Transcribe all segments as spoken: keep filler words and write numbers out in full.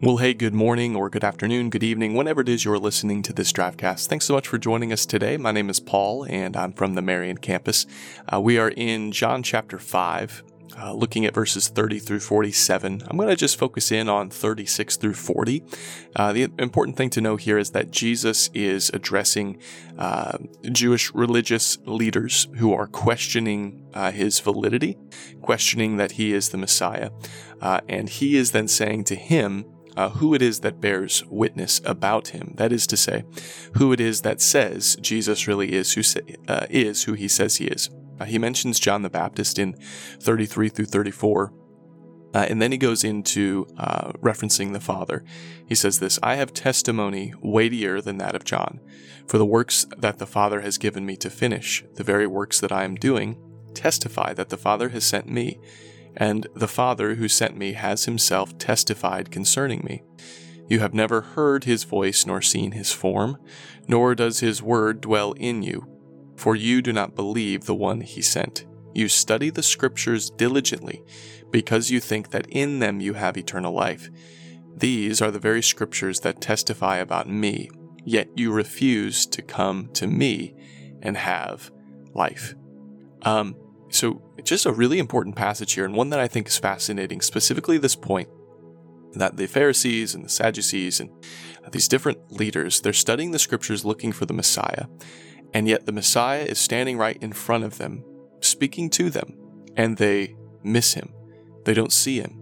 Well, hey, good morning or good afternoon, good evening, whenever it is you're listening to this Draftcast. Thanks so much for joining us today. My name is Paul, and I'm from the Marion campus. Uh, we are in John chapter five, uh, looking at verses thirty through forty-seven. I'm going to just focus in on thirty-six through forty. Uh, the important thing to know here is that Jesus is addressing uh, Jewish religious leaders who are questioning uh, his validity, questioning that he is the Messiah. Uh, and he is then saying to him, Uh, who it is that bears witness about him. That is to say, who it is that says Jesus really is who say, uh, is who he says he is. Uh, he mentions John the Baptist in thirty-three through thirty-four, uh, and then he goes into uh, referencing the Father. He says this, "I have testimony weightier than that of John, for the works that the Father has given me to finish, the very works that I am doing, testify that the Father has sent me. And the Father who sent me has himself testified concerning me. You have never heard his voice nor seen his form, nor does his word dwell in you, for you do not believe the one he sent. You study the scriptures diligently, because you think that in them you have eternal life. These are the very scriptures that testify about me, yet you refuse to come to me and have life." Um, So it's just a really important passage here, and one that I think is fascinating, specifically this point that the Pharisees and the Sadducees and these different leaders, they're studying the scriptures looking for the Messiah, and yet the Messiah is standing right in front of them, speaking to them, and they miss him. They don't see him.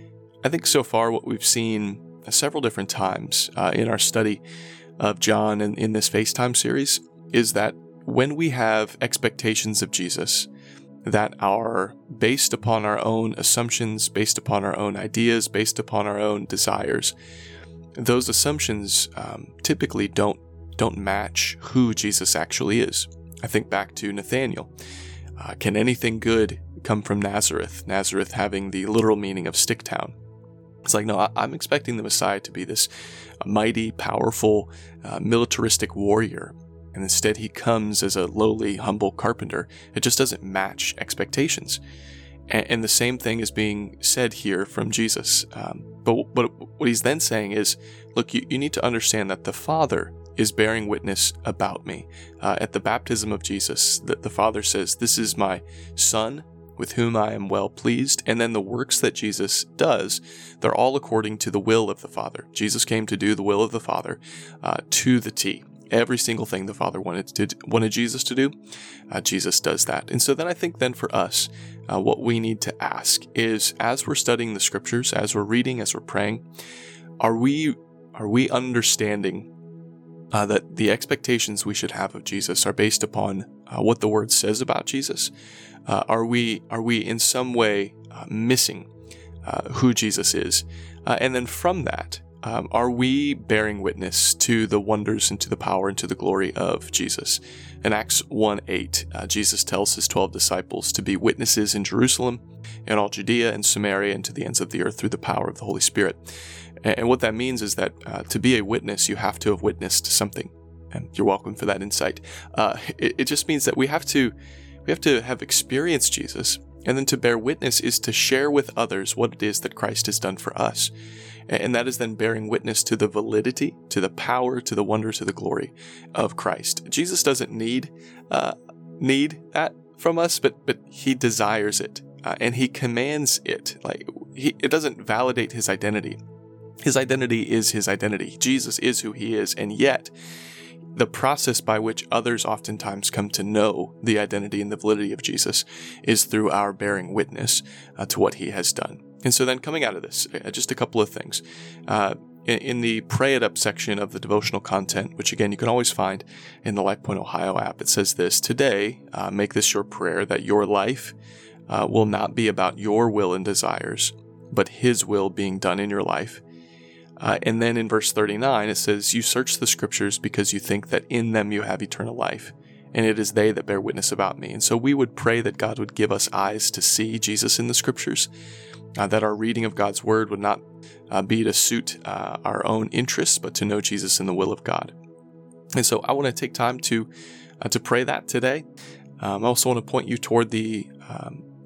I think so far what we've seen several different times uh, in our study of John and in this FaceTime series is that when we have expectations of Jesus that are based upon our own assumptions, based upon our own ideas, based upon our own desires, those assumptions um, typically don't don't match who Jesus actually is. I think back to Nathanael. Uh, can anything good come from Nazareth? Nazareth having the literal meaning of stick town. It's like, no, I'm expecting the Messiah to be this mighty, powerful, uh, militaristic warrior. And instead he comes as a lowly, humble carpenter. It just doesn't match expectations. And, and the same thing is being said here from Jesus. Um, but, but what he's then saying is, look, you, you need to understand that the Father is bearing witness about me. Uh, at the baptism of Jesus, the, the Father says, "This is my Son, with whom I am well pleased." And then the works that Jesus does, they're all according to the will of the Father. Jesus came to do the will of the Father uh, to the T. Every single thing the Father wanted to wanted Jesus to do, uh, Jesus does that. And so then I think then for us, uh, what we need to ask is, as we're studying the scriptures, as we're reading, as we're praying, are we are we understanding uh, that the expectations we should have of Jesus are based upon uh, what the Word says about Jesus? Uh, are we are we in some way uh, missing uh, who Jesus is? Uh, and then from that, Um, are we bearing witness to the wonders and to the power and to the glory of Jesus? In Acts one eight, uh, Jesus tells his twelve disciples to be witnesses in Jerusalem and all Judea and Samaria and to the ends of the earth through the power of the Holy Spirit. And, and what that means is that uh, to be a witness, you have to have witnessed something. And you're welcome for that insight. Uh, it, it just means that we have to we have to have experienced Jesus, and then to bear witness is to share with others what it is that Christ has done for us. And that is then bearing witness to the validity, to the power, to the wonders, to the glory of Christ. Jesus doesn't need uh, need that from us, but but he desires it, uh, and he commands it. Like he, it doesn't validate his identity. His identity is his identity. Jesus is who he is, and yet the process by which others oftentimes come to know the identity and the validity of Jesus is through our bearing witness uh, to what he has done. And so then coming out of this, uh, just a couple of things. Uh, in, in the Pray It Up section of the devotional content, which again you can always find in the LifePoint Ohio app, it says this: "Today, uh, make this your prayer that your life uh, will not be about your will and desires, but his will being done in your life." Uh, and then in verse thirty-nine, it says, "You search the scriptures because you think that in them you have eternal life, and it is they that bear witness about me." And so we would pray that God would give us eyes to see Jesus in the scriptures, uh, that our reading of God's word would not uh, be to suit uh, our own interests, but to know Jesus in the will of God. And so I want to take time to uh, to pray that today. Um, I also want to point you toward the um,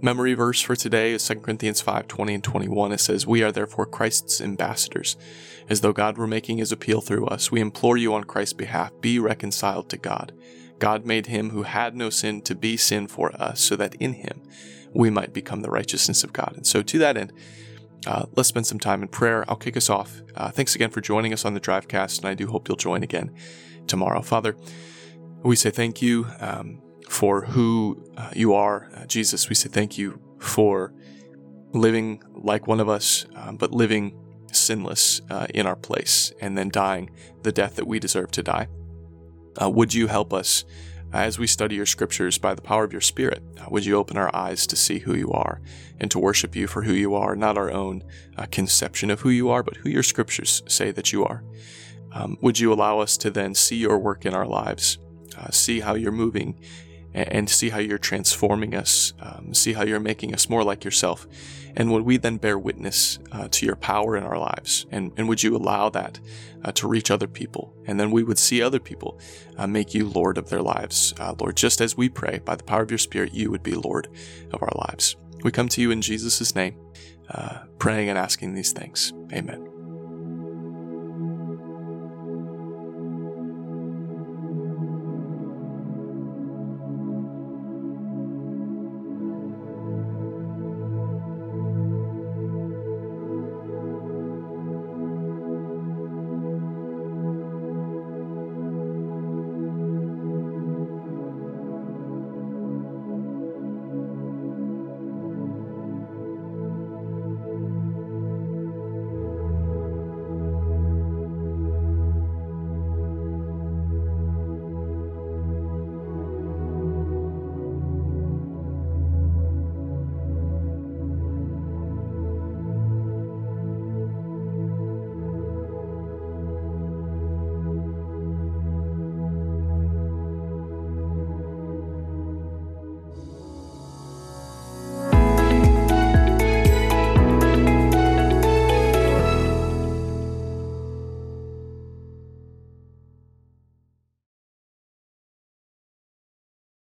memory verse for today is Second Corinthians five twenty and twenty-one. It says, "We are therefore Christ's ambassadors, as though God were making his appeal through us. We implore you on Christ's behalf, be reconciled to God. God made him who had no sin to be sin for us, so that in him we might become the righteousness of God." And so to that end, uh, let's spend some time in prayer. I'll kick us off. Uh, thanks again for joining us on the Drivecast, and I do hope you'll join again tomorrow. Father, we say thank you um, for who uh, you are. Uh, Jesus, we say thank you for living like one of us, um, but living sinless uh, in our place, and then dying the death that we deserve to die. Uh, would you help us uh, as we study your scriptures by the power of your Spirit? Uh, would you open our eyes to see who you are and to worship you for who you are, not our own uh, conception of who you are, but who your scriptures say that you are? Um, would you allow us to then see your work in our lives, uh, see how you're moving, and, and see how you're transforming us, um, see how you're making us more like yourself? And would we then bear witness uh, to your power in our lives? And, and would you allow that uh, to reach other people? And then we would see other people uh, make you Lord of their lives. Uh, Lord, just as we pray, by the power of your Spirit, you would be Lord of our lives. We come to you in Jesus' name, uh, praying and asking these things. Amen.